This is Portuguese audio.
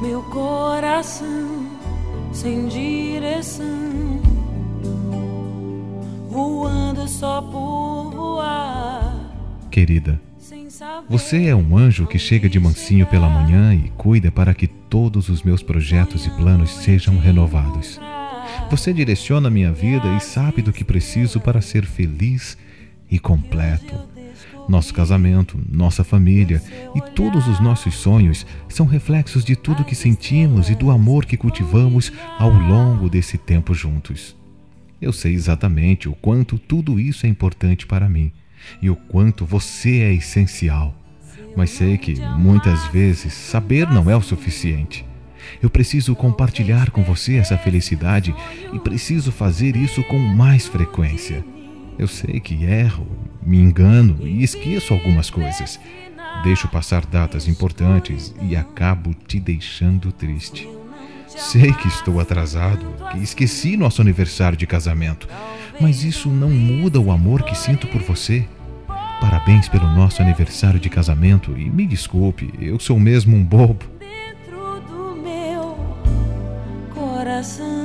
meu coração sem direção, voando só por voar. Querida, você é um anjo que chega de mansinho pela manhã e cuida para que todos os meus projetos e planos sejam renovados. Você direciona minha vida e sabe do que preciso para ser feliz e completo. Nosso casamento, nossa família e todos os nossos sonhos são reflexos de tudo que sentimos e do amor que cultivamos ao longo desse tempo juntos. Eu sei exatamente o quanto tudo isso é importante para mim e o quanto você é essencial. Mas sei que, muitas vezes, saber não é o suficiente. Eu preciso compartilhar com você essa felicidade e preciso fazer isso com mais frequência. Eu sei que erro, me engano e esqueço algumas coisas. Deixo passar datas importantes e acabo te deixando triste. Sei que estou atrasado, que esqueci nosso aniversário de casamento, mas isso não muda o amor que sinto por você. Parabéns pelo nosso aniversário de casamento e me desculpe, eu sou mesmo um bobo. Dentro do meu coração